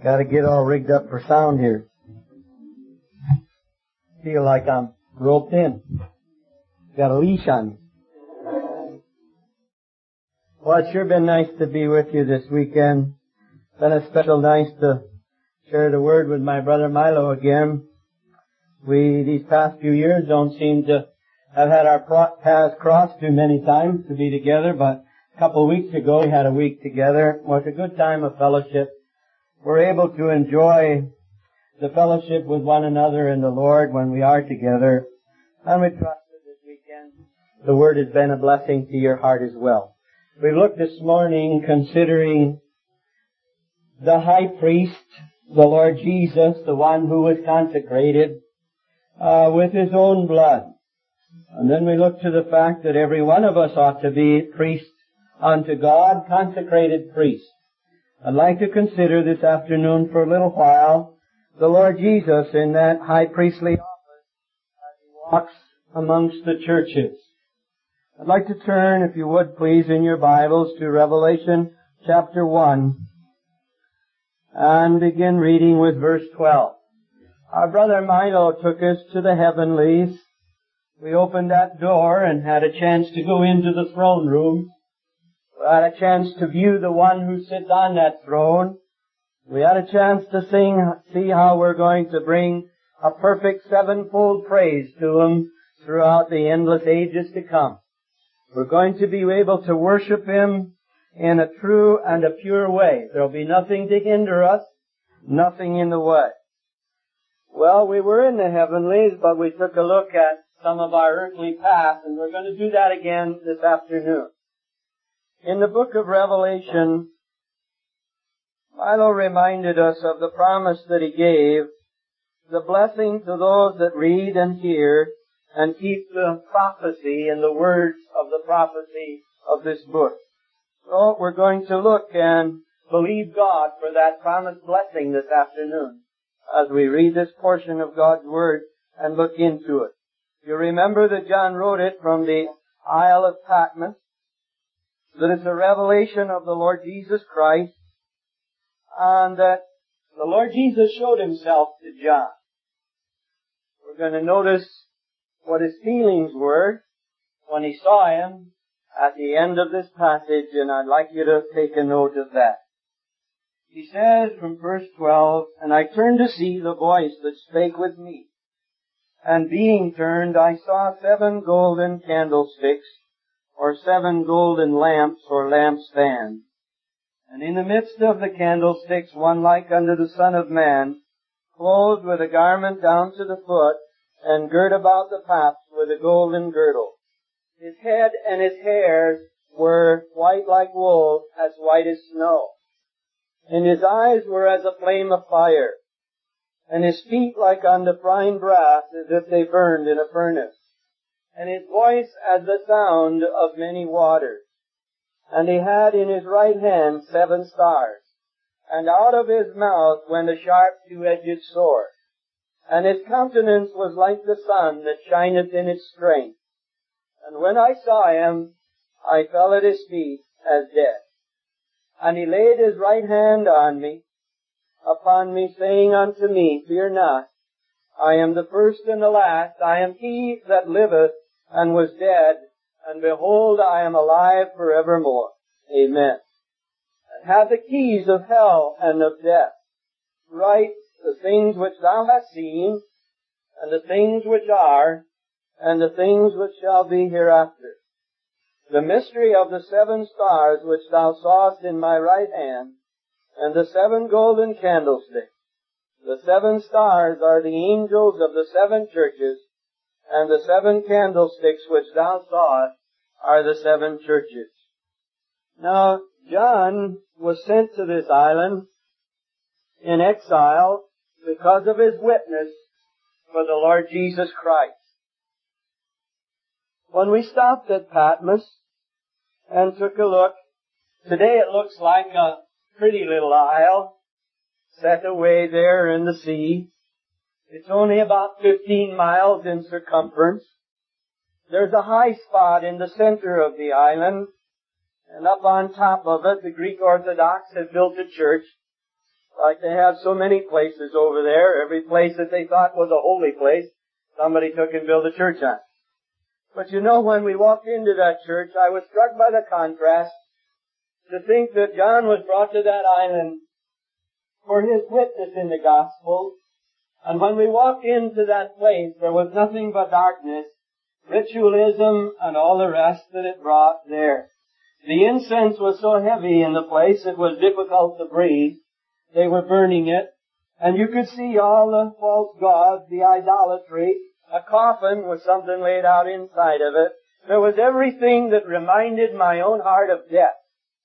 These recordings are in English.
Got to get all rigged up for sound here. Feel like I'm roped in. Got a leash on me. Well, it's sure been nice to be with you this weekend. Been especially nice to share the word with my brother Milo again. We, these past few years, don't seem to have had our paths crossed too many times to be together, but a couple of weeks ago we had a week together. It was a good time of fellowship. We're able to enjoy the fellowship with one another in the Lord when we are together. And we trust that this weekend the word has been a blessing to your heart as well. We looked this morning considering the high priest, the Lord Jesus, the one who was consecrated with his own blood. And then we looked to the fact that every one of us ought to be priests unto God, consecrated priests. I'd like to consider this afternoon for a little while the Lord Jesus in that high priestly office as he walks amongst the churches. I'd like to turn, if you would please, in your Bibles to Revelation chapter 1 and begin reading with verse 12. Our brother Milo took us to the heavenlies. We opened that door and had a chance to go into the throne room. We had a chance to view the one who sits on that throne. We had a chance to see how we're going to bring a perfect sevenfold praise to him throughout the endless ages to come. We're going to be able to worship him in a true and a pure way. There'll be nothing to hinder us, nothing in the way. Well, we were in the heavenlies, but we took a look at some of our earthly path, and we're going to do that again this afternoon. In the book of Revelation, Milo reminded us of the promise that he gave, the blessing to those that read and hear and keep the prophecy and the words of the prophecy of this book. So we're going to look and believe God for that promised blessing this afternoon as we read this portion of God's Word and look into it. You remember that John wrote it from the Isle of Patmos, that it's a revelation of the Lord Jesus Christ, and that the Lord Jesus showed himself to John. We're going to notice what his feelings were when he saw him at the end of this passage, and I'd like you to take a note of that. He says from verse 12, "And I turned to see the voice that spake with me. And being turned, I saw 7 golden candlesticks, or 7 golden lamps, or lampstands. And in the midst of the candlesticks, one like unto the Son of Man, clothed with a garment down to the foot, and girt about the paps with a golden girdle. His head and his hairs were white like wool, as white as snow. And his eyes were as a flame of fire, and his feet like unto fine brass, as if they burned in a furnace. And his voice as the sound of many waters. And he had in his right hand 7 stars, and out of his mouth went a sharp 2-edged sword. And his countenance was like the sun that shineth in its strength. And when I saw him, I fell at his feet as dead. And he laid his right hand upon me, saying unto me, Fear not, I am the first and the last. I am he that liveth and was dead, and behold, I am alive forevermore. Amen. And have the keys of hell and of death. Write the things which thou hast seen, and the things which are, and the things which shall be hereafter. The mystery of the 7 stars which thou sawest in my right hand, and the 7 golden candlesticks. The 7 stars are the angels of the 7 churches, and the 7 candlesticks which thou sawest are the 7 churches." Now, John was sent to this island in exile because of his witness for the Lord Jesus Christ. When we stopped at Patmos and took a look, today it looks like a pretty little isle set away there in the sea. It's only about 15 miles in circumference. There's a high spot in the center of the island, and up on top of it, the Greek Orthodox have built a church. Like they have so many places over there, every place that they thought was a holy place, somebody took and built a church on. But you know, when we walked into that church, I was struck by the contrast to think that John was brought to that island for his witness in the gospel. And when we walked into that place, there was nothing but darkness, ritualism, and all the rest that it brought there. The incense was so heavy in the place, it was difficult to breathe. They were burning it, and you could see all the false gods, the idolatry. A coffin with something laid out inside of it. There was everything that reminded my own heart of death.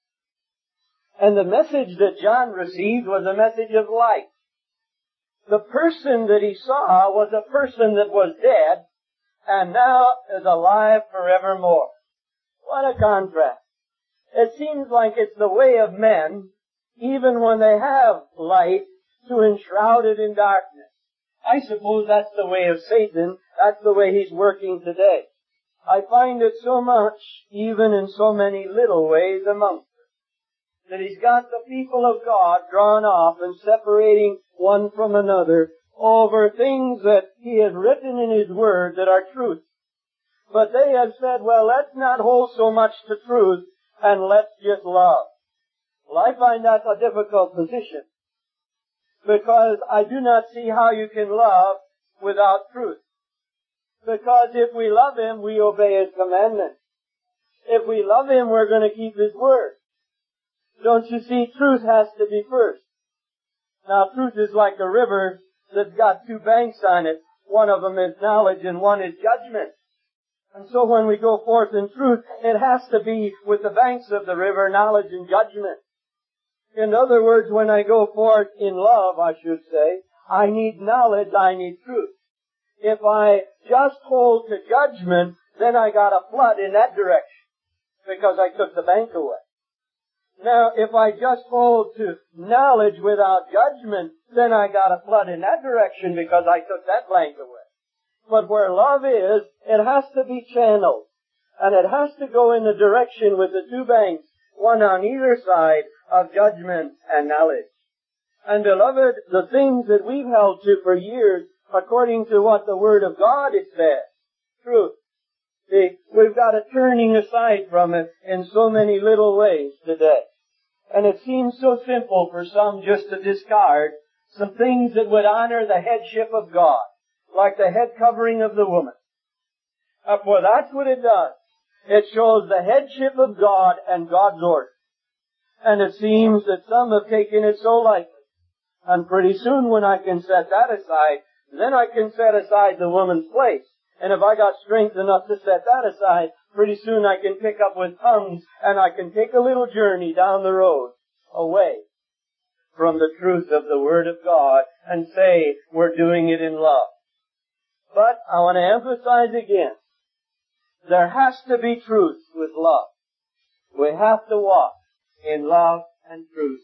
And the message that John received was a message of life. The person that he saw was a person that was dead and now is alive forevermore. What a contrast. It seems like it's the way of men, even when they have light, to enshroud it in darkness. I suppose that's the way of Satan. That's the way he's working today. I find it so much, even in so many little ways amongst us, that he's got the people of God drawn off and separating one from another over things that he has written in his word that are truth. But they have said, well, let's not hold so much to truth and let's just love. Well, I find that's a difficult position, because I do not see how you can love without truth. Because if we love him, we obey his commandments. If we love him, we're going to keep his word. Don't you see, truth has to be first. Now, truth is like a river that's got two banks on it. One of them is knowledge and one is judgment. And so when we go forth in truth, it has to be with the banks of the river, knowledge and judgment. In other words, when I go forth in love, I should say, I need knowledge, I need truth. If I just hold to judgment, then I got a flood in that direction, because I took the bank away. Now, if I just hold to knowledge without judgment, then I got a flood in that direction, because I took that bank away. But where love is, it has to be channeled, and it has to go in the direction with the two banks, one on either side of judgment and knowledge. And beloved, the things that we've held to for years, according to what the Word of God has said, truth. See, we've got a turning aside from it in so many little ways today. And it seems so simple for some just to discard some things that would honor the headship of God, like the head covering of the woman. For that's what it does. It shows the headship of God and God's order. And it seems that some have taken it so lightly. And pretty soon when I can set that aside, then I can set aside the woman's place. And if I got strength enough to set that aside, pretty soon I can pick up with tongues and I can take a little journey down the road away from the truth of the Word of God and say we're doing it in love. But I want to emphasize again, there has to be truth with love. We have to walk in love and truth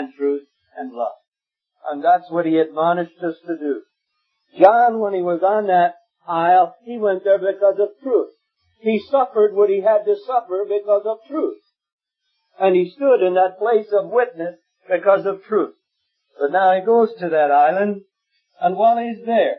and love. And that's what he admonished us to do. John, when he was on that isle, he went there because of truth. He suffered what he had to suffer because of truth. And he stood in that place of witness because of truth. But now he goes to that island, and while he's there,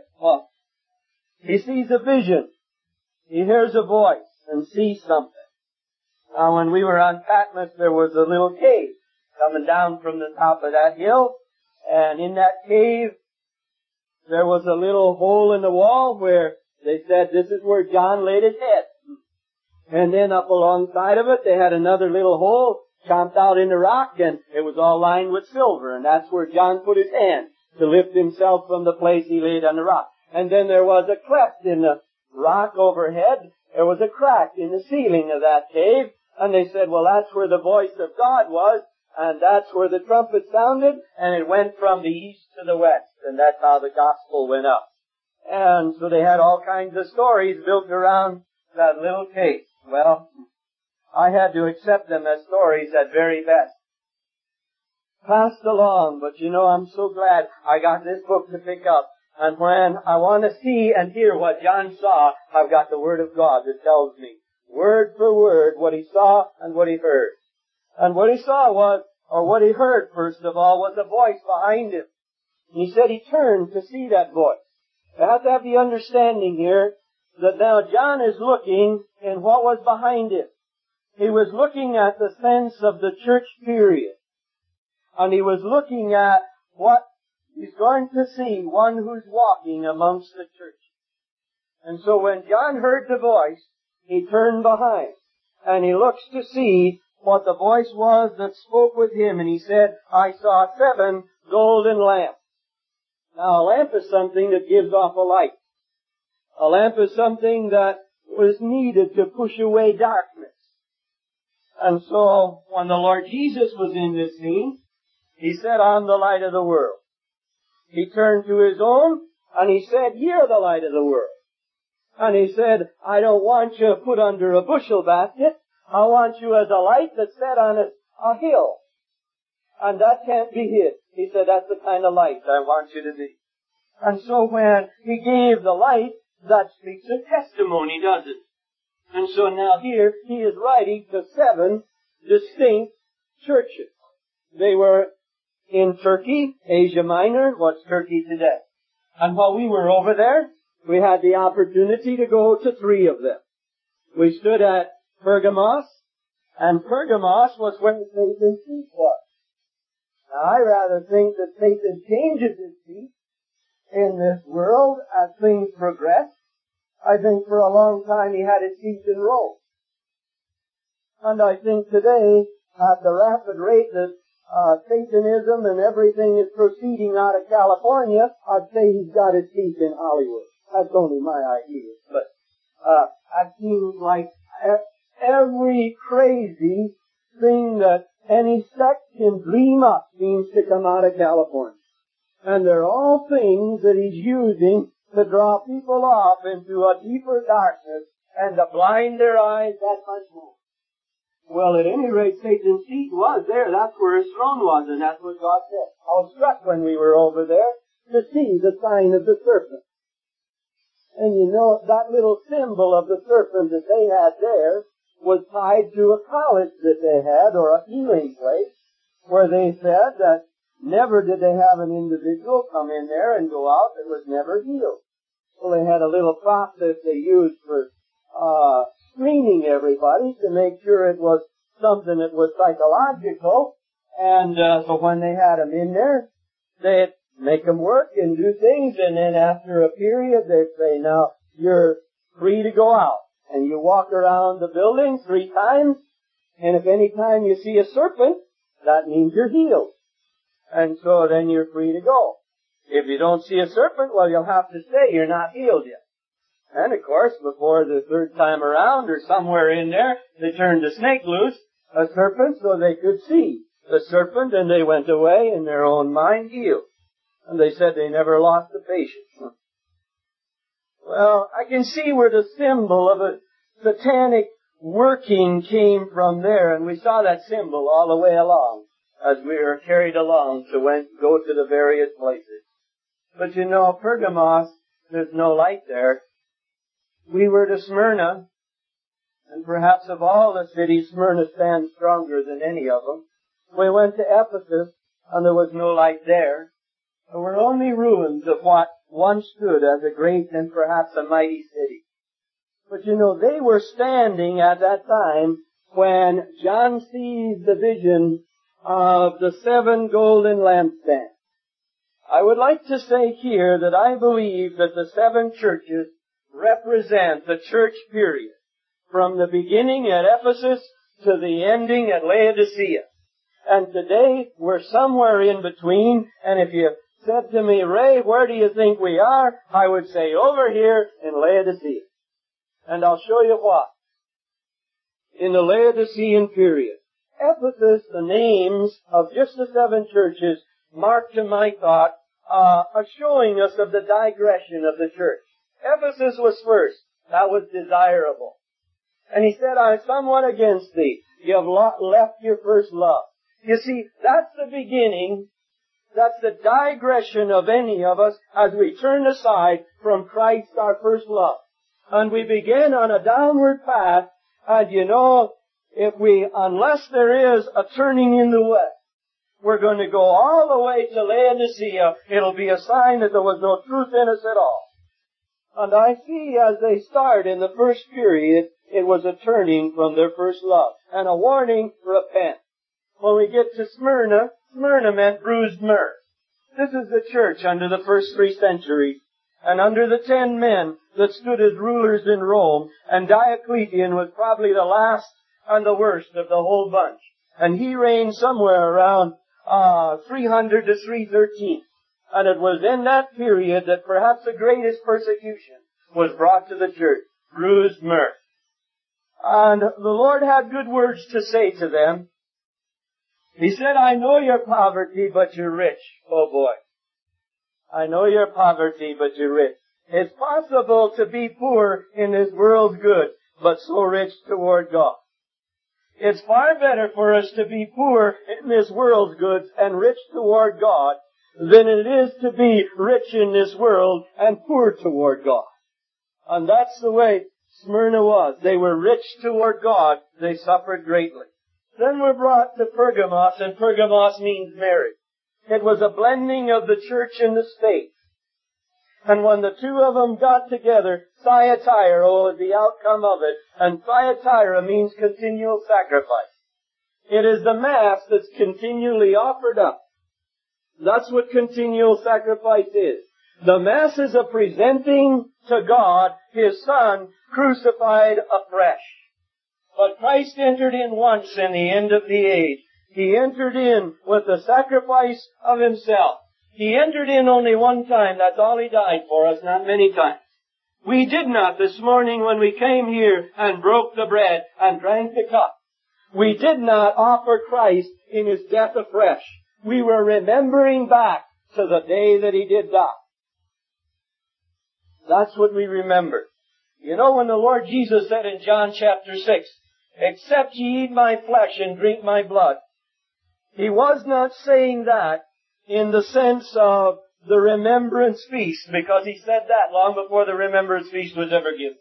he sees a vision. He hears a voice and sees something. Now, when we were on Patmos, there was a little cave coming down from the top of that hill. And in that cave, there was a little hole in the wall where they said this is where John laid his head. And then up alongside of it, they had another little hole chomped out in the rock, and it was all lined with silver. And that's where John put his hand to lift himself from the place he laid on the rock. And then there was a cleft in the rock overhead. There was a crack in the ceiling of that cave. And they said, well, that's where the voice of God was. And that's where the trumpet sounded. And it went from the east to the west. And that's how the gospel went up. And so they had all kinds of stories built around that little cave. Well, I had to accept them as stories at very best. Passed along, but you know, I'm so glad I got this book to pick up. And when I want to see and hear what John saw, I've got the Word of God that tells me, word for word, what he saw and what he heard. And what he saw was or what he heard first of all, was a voice behind him. And he said he turned to see that voice. You have to have the understanding here that now John is looking in what was behind him. He was looking at the sense of the church period. And he was looking at what he's going to see, one who's walking amongst the church. And so when John heard the voice, he turned behind. And he looks to see what the voice was that spoke with him. And he said, I saw 7 golden lamps. Now a lamp is something that gives off a light. A lamp is something that was needed to push away darkness. And so when the Lord Jesus was in this scene, he said, I'm the light of the world. He turned to his own and he said, you're the light of the world. And he said, I don't want you put under a bushel basket. I want you as a light that's set on a hill. And that can't be hid. He said, that's the kind of light I want you to be. And so when he gave the light, that speaks a testimony, doesn't it? And so now here he is writing to 7 distinct churches. They were in Turkey, Asia Minor. What's Turkey today? And while we were over there, we had the opportunity to go to 3 of them. We stood at Pergamos, and Pergamos was where Satan's seat was. Now I rather think that Satan changes his seat in this world as things progress. I think for a long time he had his seat in Rome. And I think today, at the rapid rate that Satanism and everything is proceeding out of California, I'd say he's got his seat in Hollywood. That's only my idea. But it seems like every crazy thing that any sect can dream up seems to come out of California. And they're all things that he's using to draw people off into a deeper darkness and to blind their eyes that much more. Well, at any rate, Satan's seat was there. That's where his throne was, and that's what God said. I was struck when we were over there to see the sign of the serpent. And you know, that little symbol of the serpent that they had there was tied to a college that they had, or a healing place, where they said that never did they have an individual come in there and go out that was never healed. Well, they had a little process they used for screening everybody to make sure it was something that was psychological. And so when they had them in there, they'd make them work and do things, and then after a period they'd say, now you're free to go out. And you walk around the building 3 times, and if any time you see a serpent, that means you're healed. And so then you're free to go. If you don't see a serpent, well, you'll have to stay. You're not healed yet. And of course, before the 3rd time around, or somewhere in there, they turned the snake loose, a serpent, so they could see the serpent, and they went away in their own mind healed. And they said they never lost the patient. Well, I can see where the symbol of a satanic working came from there, and we saw that symbol all the way along as we were carried along to go to the various places. But you know, Pergamos, there's no light there. We were to Smyrna, and perhaps of all the cities, Smyrna stands stronger than any of them. We went to Ephesus, and there was no light there. There were only ruins of what once stood as a great and perhaps a mighty city. But you know, they were standing at that time when John sees the vision of the 7 golden lampstands. I would like to say here that I believe that the 7 churches represent the church period, from the beginning at Ephesus to the ending at Laodicea. And today we're somewhere in between, and if you said to me, Ray, where do you think we are? I would say over here in Laodicea. And I'll show you why. In the Laodicean period, Ephesus, the names of just the 7 churches, mark to my thought a showing us of the digression of the church. Ephesus was first. That was desirable. And he said, I'm somewhat against thee. You have left your first love. You see, that's the beginning. That's the digression of any of us as we turn aside from Christ, our first love. And we begin on a downward path. And you know, unless there is a turning in the west, we're going to go all the way to Laodicea. It'll be a sign that there was no truth in us at all. And I see as they start in the first period, it was a turning from their first love. And a warning, repent. When we get to Smyrna, Smyrna meant bruised myrrh. This is the church under the first 3 centuries. And under the 10 men that stood as rulers in Rome, and Diocletian was probably the last and the worst of the whole bunch. And he reigned somewhere around 300 to 313. And it was in that period that perhaps the greatest persecution was brought to the church. Bruised myrrh. And the Lord had good words to say to them. He said, I know your poverty, but you're rich. Oh boy. I know your poverty, but you're rich. It's possible to be poor in this world's goods, but so rich toward God. It's far better for us to be poor in this world's goods and rich toward God than it is to be rich in this world and poor toward God. And that's the way Smyrna was. They were rich toward God. They suffered greatly. Then we're brought to Pergamos, and Pergamos means marriage. It was a blending of the church and the state. And when the two of them got together, Thyatira was the outcome of it, and Thyatira means continual sacrifice. It is the Mass that's continually offered up. That's what continual sacrifice is. The Mass is a presenting to God His Son crucified afresh. But Christ entered in once in the end of the age. He entered in with the sacrifice of Himself. He entered in only one time. That's all He died for us, not many times. We did not this morning when we came here and broke the bread and drank the cup. We did not offer Christ in His death afresh. We were remembering back to the day that He did die. That's what we remember. You know, when the Lord Jesus said in John chapter 6, except ye eat my flesh and drink my blood, He was not saying that in the sense of the remembrance feast, because He said that long before the remembrance feast was ever given.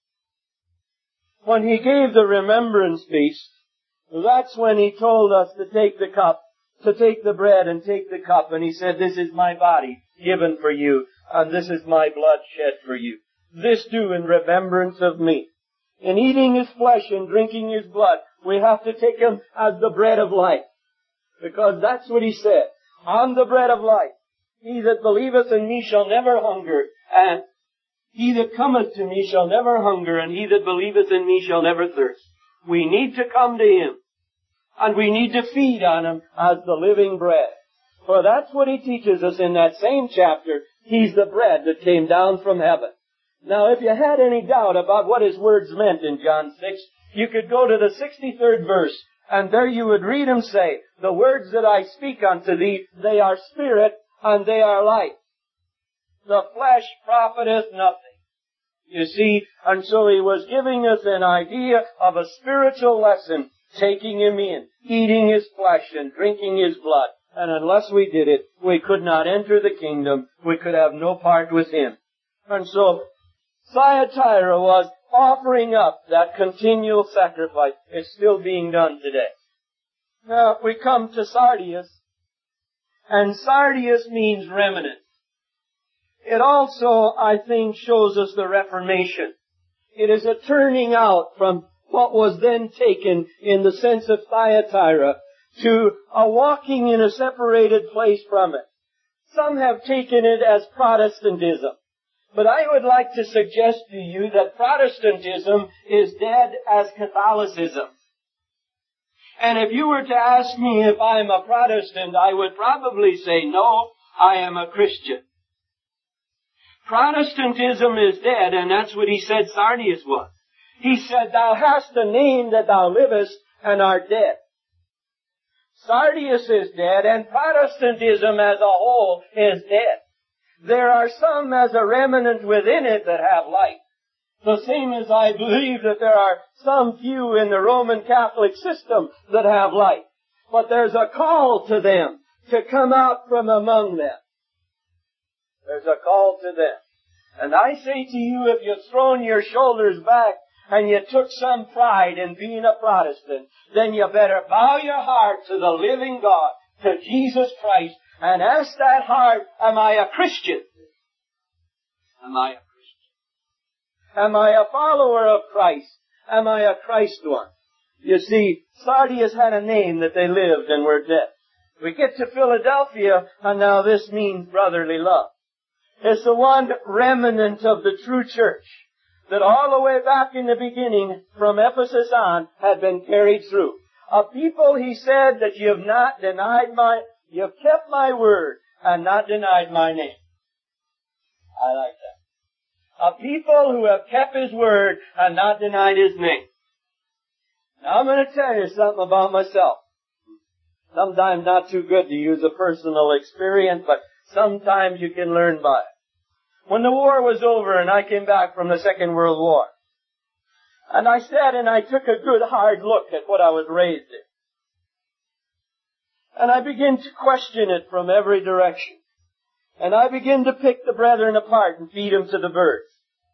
When He gave the remembrance feast, that's when He told us to take the cup, to take the bread and take the cup, and He said, this is my body given for you, and this is my blood shed for you. This do in remembrance of me. In eating His flesh and drinking His blood, we have to take Him as the bread of life. Because that's what He said. I'm the bread of life. He that believeth in me shall never hunger, and he that cometh to me shall never hunger, and he that believeth in me shall never thirst. We need to come to Him, and we need to feed on Him as the living bread. For that's what He teaches us in that same chapter. He's the bread that came down from heaven. Now, if you had any doubt about what His words meant in John 6, you could go to the 63rd verse, and there you would read Him say, the words that I speak unto thee, they are spirit, and they are life. The flesh profiteth nothing. You see, and so He was giving us an idea of a spiritual lesson, taking Him in, eating His flesh and drinking His blood. And unless we did it, we could not enter the kingdom. We could have no part with Him. And so, Thyatira was offering up that continual sacrifice. It's still being done today. Now, we come to Sardius, and Sardius means remnant. It also, I think, shows us the Reformation. It is a turning out from what was then taken in the sense of Thyatira to a walking in a separated place from it. Some have taken it as Protestantism. But I would like to suggest to you that Protestantism is dead as Catholicism. And if you were to ask me if I'm a Protestant, I would probably say, no, I am a Christian. Protestantism is dead, and that's what he said Sardius was. He said, thou hast a name that thou livest and art dead. Sardius is dead, and Protestantism as a whole is dead. There are some as a remnant within it that have life. The same as I believe that there are some few in the Roman Catholic system that have life. But there's a call to them to come out from among them. There's a call to them. And I say to you, if you've thrown your shoulders back and you took some pride in being a Protestant, then you better bow your heart to the living God. to Jesus Christ and ask that heart, am I a Christian? Am I a Christian? Am I a follower of Christ? Am I a Christ one? You see, Sardius had a name that they lived and were dead. We get to Philadelphia, and now this means brotherly love. It's the one remnant of the true church that all the way back in the beginning, from Ephesus on, had been carried through. A people, he said, that you've kept my word and not denied my name. I like that. A people who have kept his word and not denied his name. Now I'm going to tell you something about myself. Sometimes not too good to use a personal experience, but sometimes you can learn by it. When the war was over and I came back from the Second World War, and I sat and I took a good hard look at what I was raised in. And I began to question it from every direction. And I began to pick the brethren apart and feed them to the birds.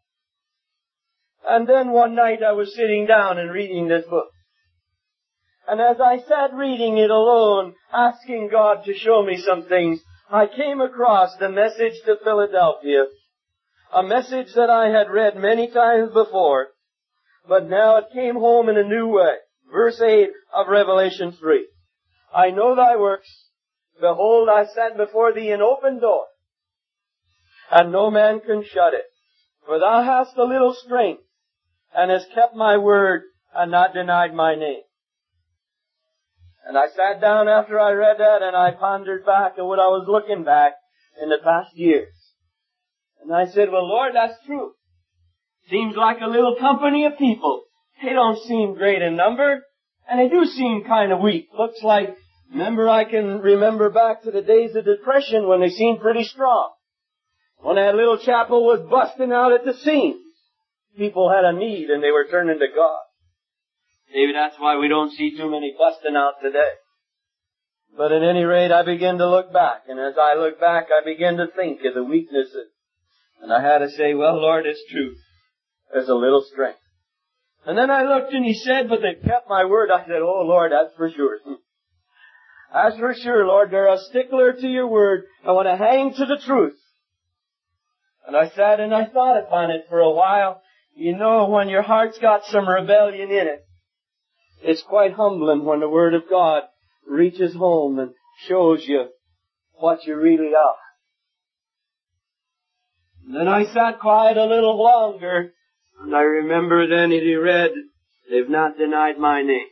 And then one night I was sitting down and reading this book. And as I sat reading it alone, asking God to show me some things, I came across the message to Philadelphia, a message that I had read many times before, but now it came home in a new way. Verse 8 of Revelation 3. I know thy works. Behold, I stand before thee an open door, and no man can shut it. For thou hast a little strength, and hast kept my word, and not denied my name. And I sat down after I read that, and I pondered back at what I was looking back in the past years. And I said, well, Lord, that's true. Seems like a little company of people. They don't seem great in number, and they do seem kind of weak. Looks like, I can remember back to the days of Depression when they seemed pretty strong. When that little chapel was busting out at the seams, people had a need and they were turning to God. Maybe that's why we don't see too many busting out today. But at any rate, I began to look back, and as I look back, I began to think of the weaknesses. And I had to say, well, Lord, it's true. There's a little strength. And then I looked and he said, but they've kept my word. I said, oh, Lord, that's for sure. That's for sure, Lord. They're a stickler to your word. I want to hang to the truth. And I sat and I thought upon it for a while. You know, when your heart's got some rebellion in it, it's quite humbling when the word of God reaches home and shows you what you really are. And then I sat quiet a little longer, and I remember then he read, they've not denied my name.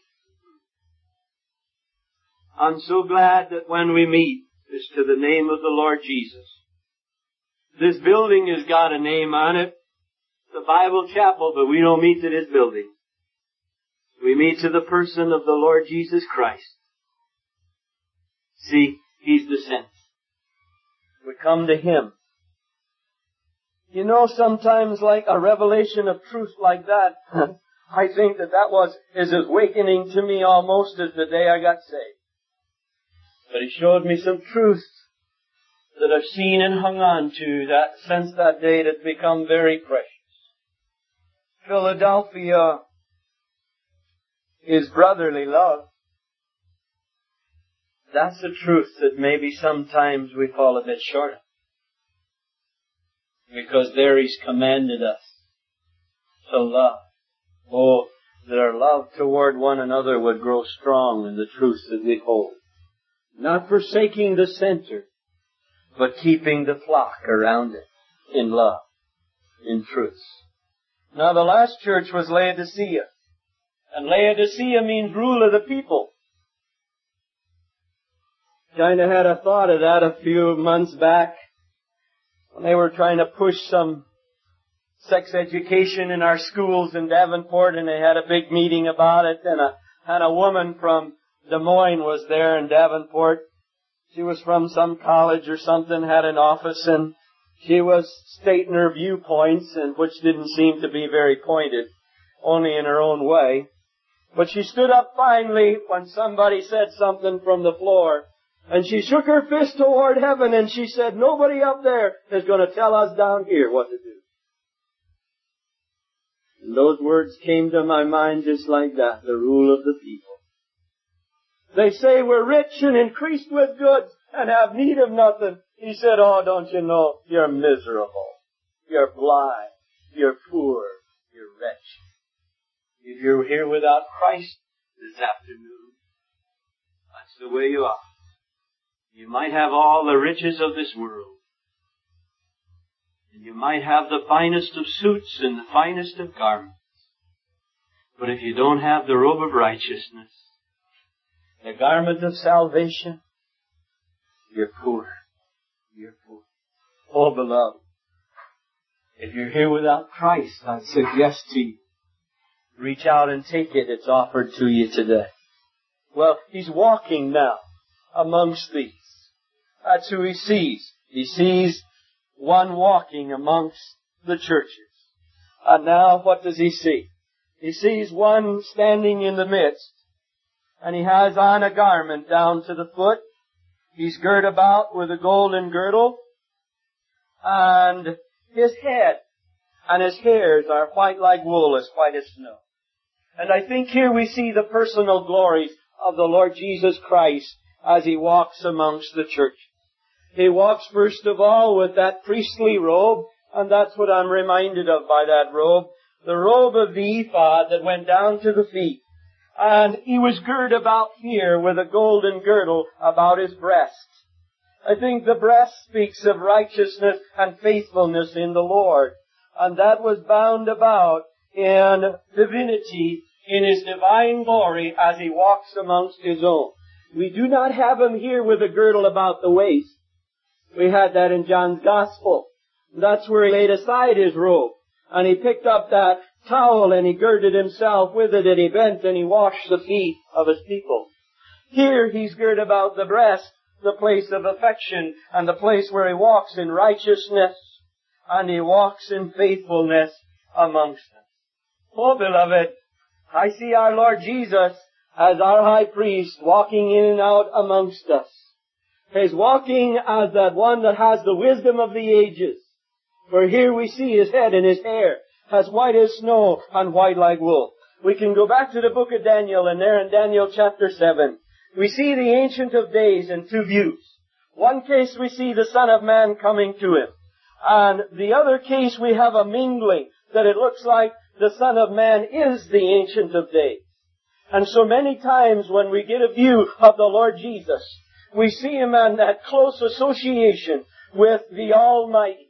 I'm so glad that when we meet, it's to the name of the Lord Jesus. This building has got a name on it, the Bible Chapel, but we don't meet to this building. We meet to the person of the Lord Jesus Christ. See, He's the sense. We come to Him. You know, sometimes like a revelation of truth like that, I think that is awakening to me almost as the day I got saved. But He showed me some truths that I've seen and hung on to that since that day that's become very precious. Philadelphia is brotherly love. That's the truth that maybe sometimes we fall a bit short of. Because there He's commanded us to love. Oh, that our love toward one another would grow strong in the truth that we hold. Not forsaking the center, but keeping the flock around it in love, in truth. Now the last church was Laodicea. And Laodicea means rule of the people. Kind of had a thought of that a few months back when they were trying to push some sex education in our schools in Davenport, and they had a big meeting about it, and a woman from Des Moines was there in Davenport. She was from some college or something, had an office, and she was stating her viewpoints, and which didn't seem to be very pointed, only in her own way. But she stood up finally when somebody said something from the floor, and she shook her fist toward heaven and she said, nobody up there is going to tell us down here what to do. And those words came to my mind just like that, the rule of the people. They say we're rich and increased with goods and have need of nothing. He said, oh, don't you know, you're miserable. You're blind. You're poor. You're wretched. If you're here without Christ this afternoon, that's the way you are. You might have all the riches of this world. And you might have the finest of suits and the finest of garments. But if you don't have the robe of righteousness, the garment of salvation, you're poor. You're poor. Oh, beloved, if you're here without Christ, I suggest to you, reach out and take it. It's offered to you today. Well, He's walking now amongst these. That's who He sees. He sees one walking amongst the churches. And now what does He see? He sees one standing in the midst, and he has on a garment down to the foot. He's girt about with a golden girdle, and his head and his hairs are white like wool, as white as snow. And I think here we see the personal glories of the Lord Jesus Christ as He walks amongst the churches. He walks first of all with that priestly robe, and that's what I'm reminded of by that robe. The robe of the ephod that went down to the feet. And He was girt about here with a golden girdle about His breast. I think the breast speaks of righteousness and faithfulness in the Lord. And that was bound about in divinity, in His divine glory as He walks amongst His own. We do not have Him here with a girdle about the waist. We had that in John's Gospel. That's where He laid aside His robe. And He picked up that towel and He girded Himself with it, and He bent and He washed the feet of His people. Here He's girt about the breast, the place of affection, and the place where He walks in righteousness, and He walks in faithfulness amongst us. Oh, beloved, I see our Lord Jesus as our high priest walking in and out amongst us. He's walking as that one that has the wisdom of the ages. For here we see His head and His hair as white as snow and white like wool. We can go back to the book of Daniel, and there in Daniel chapter 7, we see the Ancient of Days in two views. One case we see the Son of Man coming to Him. And the other case we have a mingling, that it looks like the Son of Man is the Ancient of Days. And so many times when we get a view of the Lord Jesus, we see Him in that close association with the Almighty.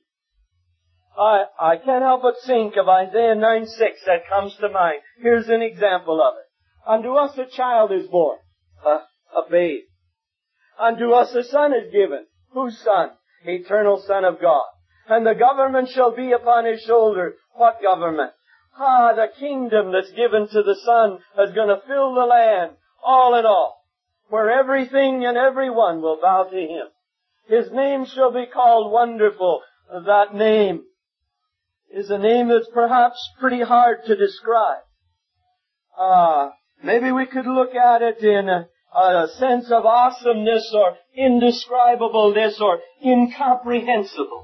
I can't help but think of Isaiah 9:6 that comes to mind. Here's an example of it. Unto us a child is born, a babe. Unto us a son is given. Whose son? Eternal Son of God. And the government shall be upon His shoulder. What government? The kingdom that's given to the Son is going to fill the land, all in all, where everything and everyone will bow to Him. His name shall be called Wonderful. That name is a name that's perhaps pretty hard to describe. Maybe we could look at it in a sense of awesomeness or indescribableness or incomprehensible.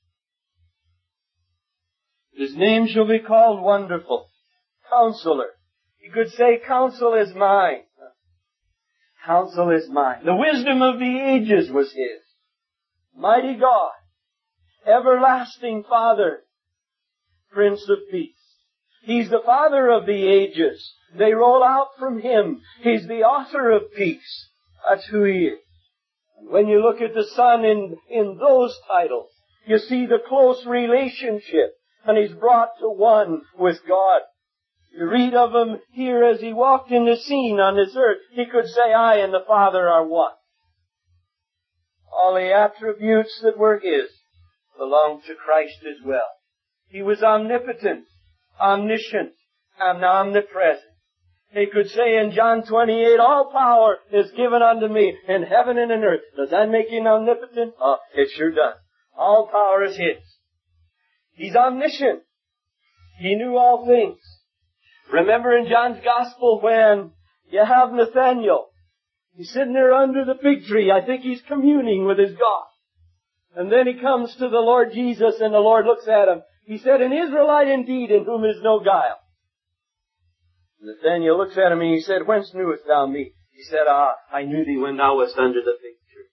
His name shall be called Wonderful, Counselor. You could say, Counsel is mine. Counsel is mine. The wisdom of the ages was His. Mighty God, Everlasting Father, Prince of Peace. He's the Father of the ages. They roll out from Him. He's the author of peace. That's who He is. And when you look at the Son in those titles, you see the close relationship, and He's brought to one with God. You read of Him here as He walked in the scene on this earth. He could say, I and the Father are one. All the attributes that were His belong to Christ as well. He was omnipotent, omniscient, and omnipresent. He could say in John 28, all power is given unto me in heaven and in earth. Does that make Him omnipotent? It sure does. All power is His. He's omniscient. He knew all things. Remember in John's Gospel when you have Nathanael. He's sitting there under the fig tree. I think he's communing with his God. And then he comes to the Lord Jesus, and the Lord looks at him. He said, an Israelite indeed, in whom is no guile. Nathanael looks at him and he said, whence knewest thou me? He He said, I knew thee when thou wast under the fig tree.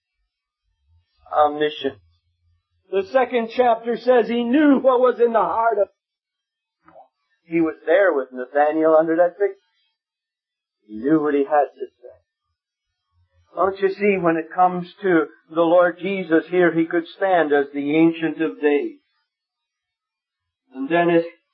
Omniscient. The second chapter says he knew what was in the heart of. He was there with Nathanael under that fig tree. He knew what he had to say. Don't you see, when it comes to the Lord Jesus here, he could stand as the Ancient of Days. And then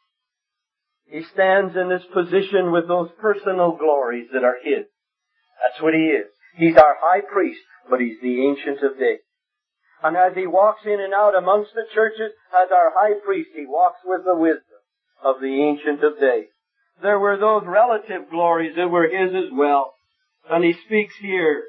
he stands in this position with those personal glories that are his. That's what he is. He's our high priest, but he's the Ancient of Days. And as he walks in and out amongst the churches as our high priest, he walks with the wisdom of the Ancient of Days. There were those relative glories that were his as well. And he speaks here,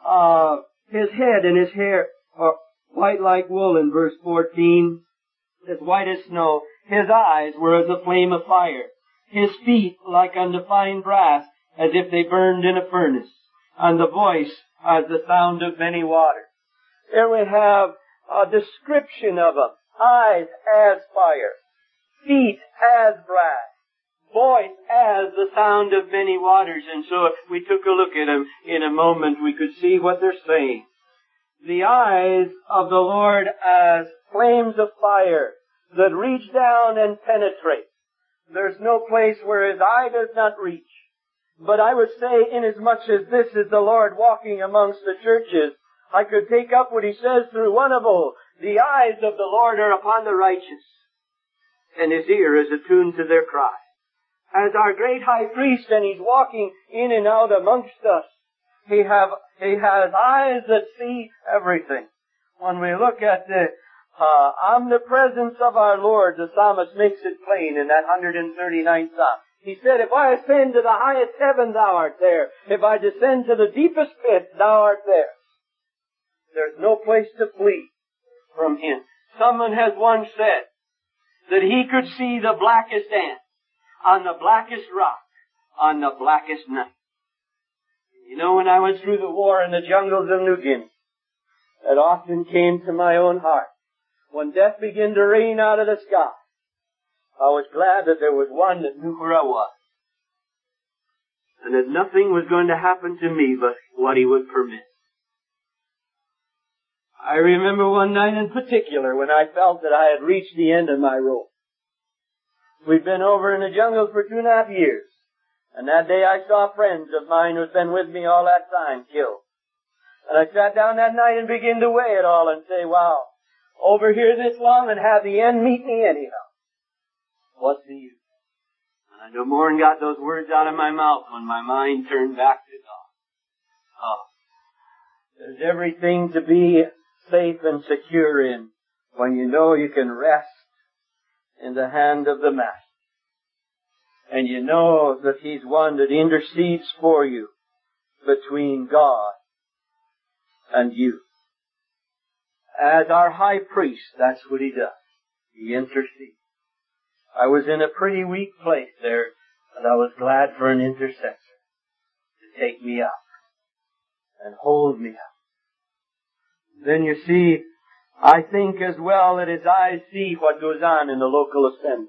his head and his hair are white like wool in verse 14. As white as snow. His eyes were as a flame of fire. His feet like unto fine brass, as if they burned in a furnace. And the voice as the sound of many waters. Here we have a description of him. Eyes as fire. Feet as brass. Voice as the sound of many waters. And so if we took a look at him in a moment, we could see what they're saying. The eyes of the Lord as flames of fire that reach down and penetrate. There's no place where his eye does not reach. But I would say, inasmuch as this is the Lord walking amongst the churches, I could take up what he says through one of old. The eyes of the Lord are upon the righteous, and his ear is attuned to their cry. As our great high priest, and he's walking in and out amongst us, he has eyes that see everything. When we look at the omnipresence of our Lord, the psalmist makes it plain in that 139th Psalm. He said, if I ascend to the highest heaven, thou art there. If I descend to the deepest pit, thou art there. There's no place to flee from him. Someone has once said that he could see the blackest ant on the blackest rock on the blackest night. You know, when I went through the war in the jungles of New Guinea, it often came to my own heart. When death began to rain out of the sky, I was glad that there was one that knew where I was. And that nothing was going to happen to me but what he would permit. I remember one night in particular when I felt that I had reached the end of my rope. We'd been over in the jungles for 2.5 years. And that day I saw friends of mine who'd been with me all that time killed. And I sat down that night and began to weigh it all and say, wow, over here this long and have the end meet me anyhow. What's the use? And I no more than got those words out of my mouth when my mind turned back to God. Oh, there's everything to be safe and secure in when you know you can rest in the hand of the Master. And you know that he's one that intercedes for you between God and you. As our high priest, that's what he does. He intercedes. I was in a pretty weak place there, and I was glad for an intercessor to take me up and hold me up. Then you see, I think as well that his eyes see what goes on in the local assembly.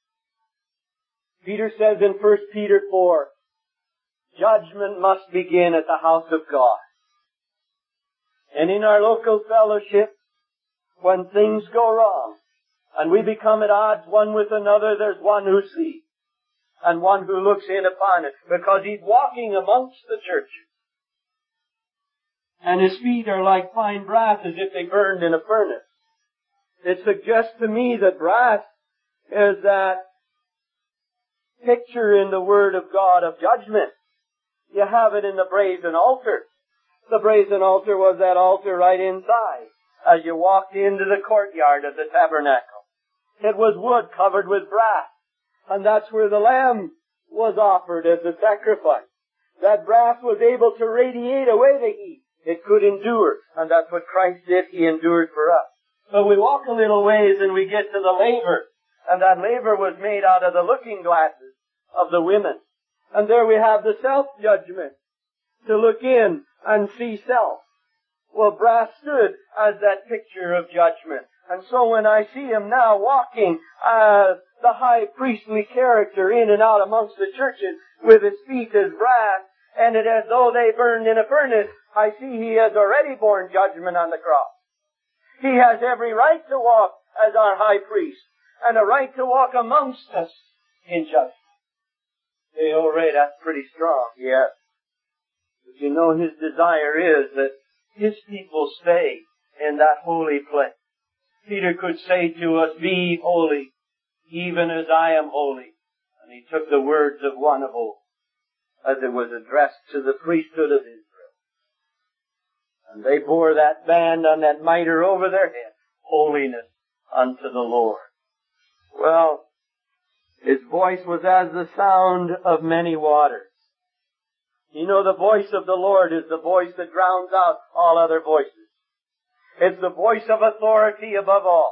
Peter says in 1 Peter 4, judgment must begin at the house of God. And in our local fellowship, when things go wrong, and we become at odds one with another, there's one who sees, and one who looks in upon it, because he's walking amongst the churches. And his feet are like fine brass, as if they burned in a furnace. It suggests to me that brass is that picture in the Word of God of judgment. You have it in the brazen altar. The brazen altar was that altar right inside as you walked into the courtyard of the tabernacle. It was wood covered with brass, and that's where the lamb was offered as a sacrifice. That brass was able to radiate away the heat. It could endure, and that's what Christ did. He endured for us. So we walk a little ways and we get to the laver, and that laver was made out of the looking glasses of the women. And there we have the self-judgment, to look in and see self. Well, brass stood as that picture of judgment. And so when I see him now walking as the high priestly character in and out amongst the churches with his feet as brass and it as though they burned in a furnace, I see He has already borne judgment on the cross. He has every right to walk as our high priest, and a right to walk amongst us in judgment. Hey, oh, Ray, that's pretty strong. Yeah. But you know, His desire is that His people stay in that holy place. Peter could say to us, be holy, even as I am holy. And he took the words of one of old, as it was addressed to the priesthood of Israel. And they bore that band on that mitre over their head, holiness unto the Lord. Well, His voice was as the sound of many waters. You know, the voice of the Lord is the voice that drowns out all other voices. It's the voice of authority above all.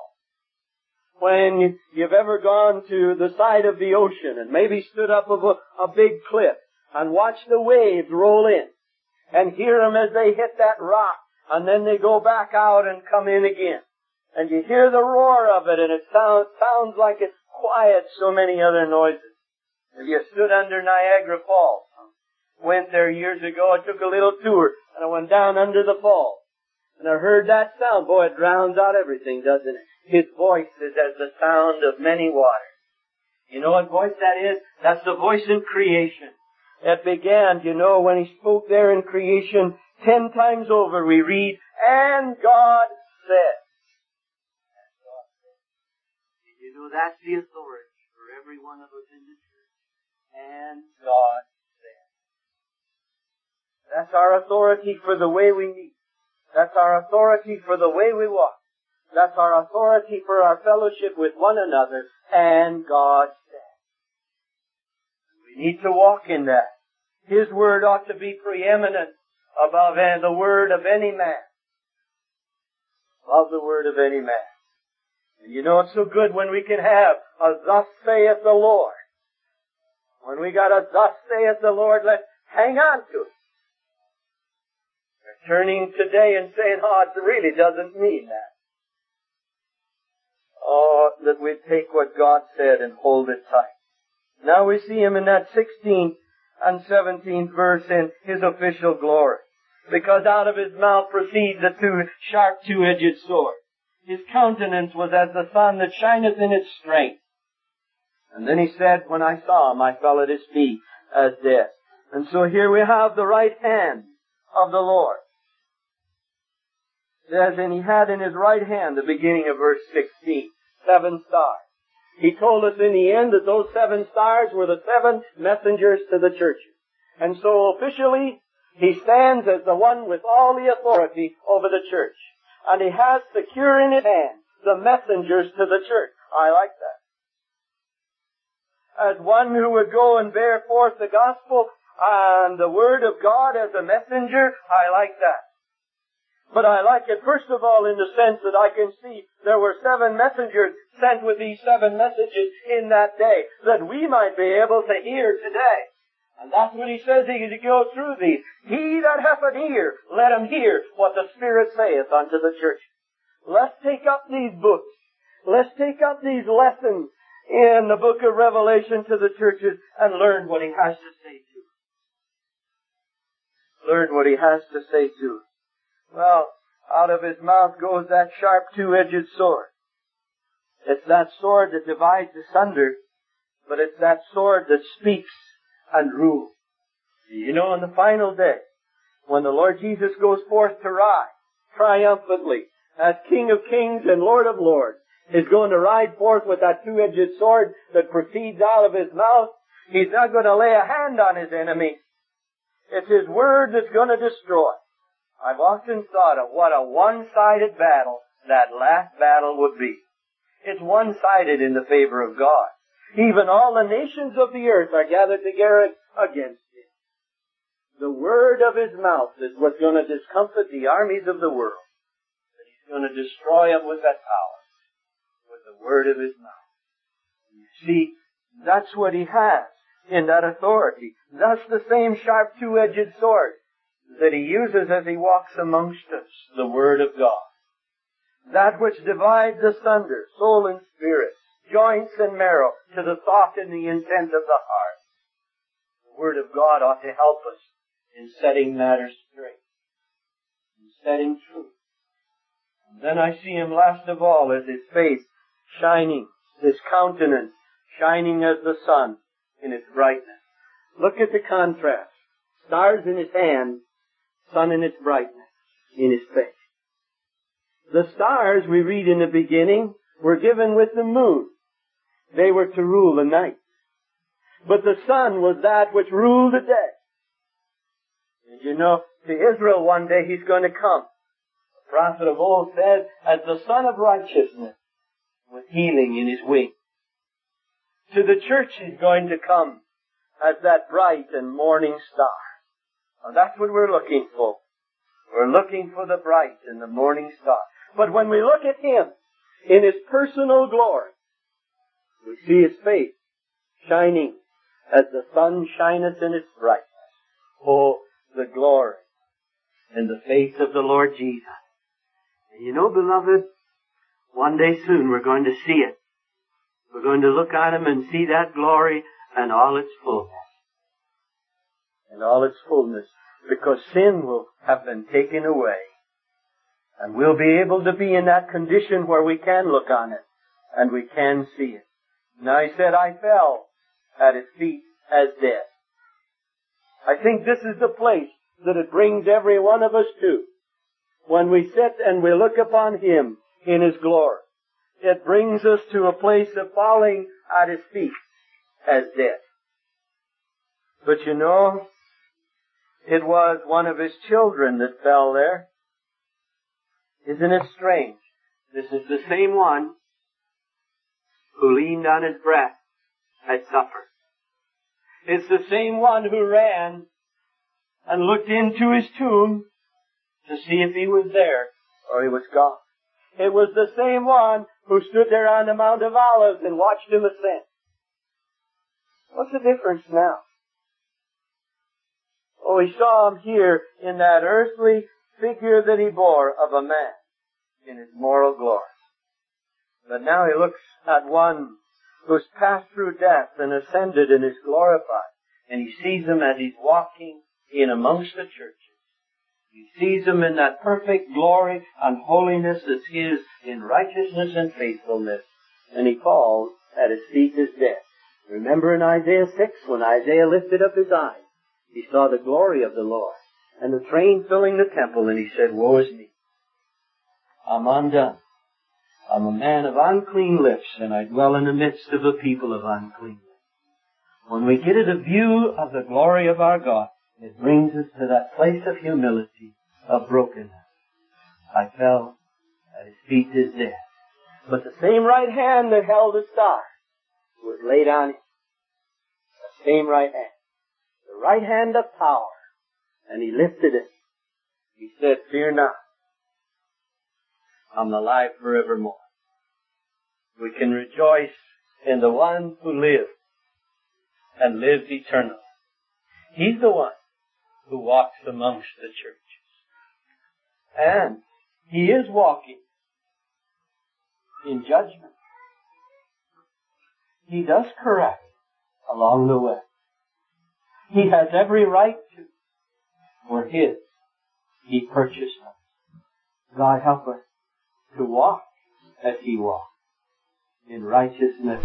When you've ever gone to the side of the ocean and maybe stood up of a big cliff and watched the waves roll in and hear them as they hit that rock, and then they go back out and come in again. And you hear the roar of it, and it sounds like it's quiet so many other noises. If you stood under Niagara Falls, went there years ago, I took a little tour, and I went down under the falls. And I heard that sound. Boy, it drowns out everything, doesn't it? His voice is as the sound of many waters. You know what voice that is? That's the voice in creation. It began, you know, when He spoke there in creation, 10 times over we read, and God said. And God said. You know, that's the authority for every one of us in the church. And God said. That's our authority for the way we meet. That's our authority for the way we walk. That's our authority for our fellowship with one another. And God said. We need to walk in that. His word ought to be preeminent above the word of any man. Above the word of any man. And you know, it's so good when we can have a thus saith the Lord. When we got a thus saith the Lord, let's hang on to it. We're turning today and saying, oh, it really doesn't mean that. Oh, that we take what God said and hold it tight. Now we see Him in that 16th and 17th verse in His official glory. Because out of His mouth proceeds a sharp two-edged sword. His countenance was as the sun that shineth in its strength. And then He said, when I saw Him, I fell at His feet as dead. And so here we have the right hand of the Lord. It says, and He had in His right hand, the beginning of verse 16, 7 stars. He told us in the end that those 7 stars were the 7 messengers to the churches. And so officially, He stands as the one with all the authority over the church. And He has secure in His hand the messengers to the church. I like that. As one who would go and bear forth the gospel and the word of God as a messenger, I like that. But I like it first of all in the sense that I can see there were 7 messengers sent with these 7 messages in that day that we might be able to hear today. And that's what He says He to go through these. He that hath an ear, let him hear what the Spirit saith unto the church. Let's take up these books. Let's take up these lessons in the book of Revelation to the churches and learn what He has to say to us. Learn what He has to say to us. Well, out of His mouth goes that sharp two-edged sword. It's that sword that divides asunder, but it's that sword that speaks and rules. You know, on the final day, when the Lord Jesus goes forth to ride triumphantly as King of Kings and Lord of Lords, He's going to ride forth with that two-edged sword that proceeds out of His mouth. He's not going to lay a hand on His enemy. It's His word that's going to destroy. I've often thought of what a one-sided battle that last battle would be. It's one-sided in the favor of God. Even all the nations of the earth are gathered together against Him. The word of His mouth is what's going to discomfit the armies of the world. That He's going to destroy them with that power. With the word of His mouth. You see, that's what He has in that authority. That's the same sharp two-edged sword that He uses as He walks amongst us, the Word of God. That which divides asunder, soul and spirit, joints and marrow, to the thought and the intent of the heart. The Word of God ought to help us in setting matters straight, in setting truth. And then I see him last of all as his face shining, his countenance shining as the sun in its brightness. Look at the contrast. Stars in his hand, sun in its brightness in his face. The stars, we read in the beginning, were given with the moon. They were to rule the night. But the sun was that which ruled the day. And you know, to Israel one day he's going to come. The prophet of old said, as the Son of Righteousness, with healing in his wings. To the church he's going to come as that bright and morning star. Now that's what we're looking for. We're looking for the bright and the morning star. But when we look at him in his personal glory, we see his face shining as the sun shineth in its brightness. Oh, the glory in the face of the Lord Jesus. And you know, beloved, one day soon we're going to see it. We're going to look at him and see that glory and all its fullness. And all its fullness. Because sin will have been taken away. And we'll be able to be in that condition where we can look on it. And we can see it. Now he said, I fell at his feet as dead. I think this is the place that it brings every one of us to. When we sit and we look upon him in his glory, it brings us to a place of falling at his feet as dead. But you know, it was one of his children that fell there. Isn't it strange? This is the same one who leaned on his breast at supper. It's the same one who ran and looked into his tomb to see if he was there or he was gone. It was the same one who stood there on the Mount of Olives and watched him ascend. What's the difference now? Oh, he saw him here in that earthly figure that he bore of a man in his moral glory. But now he looks at one who's passed through death and ascended and is glorified. And he sees him as he's walking in amongst the churches. He sees him in that perfect glory and holiness that's his in righteousness and faithfulness. And he falls at his feet as dead. Remember in Isaiah 6, when Isaiah lifted up his eyes, he saw the glory of the Lord and the train filling the temple, and he said, woe is me. I'm undone. I'm a man of unclean lips, and I dwell in the midst of a people of unclean lips. When we get a view of the glory of our God, it brings us to that place of humility, of brokenness. I fell at his feet as dead. But the same right hand that held the star was laid on him. The same right hand. The right hand of power. And he lifted it. He said, fear not. I'm alive forevermore. We can rejoice in the one who lives and lives eternally. He's the one who walks amongst the churches. And he is walking in judgment. He does correct along the way. He has every right to. We're his. He purchased us. God help us to walk as he walked in righteousness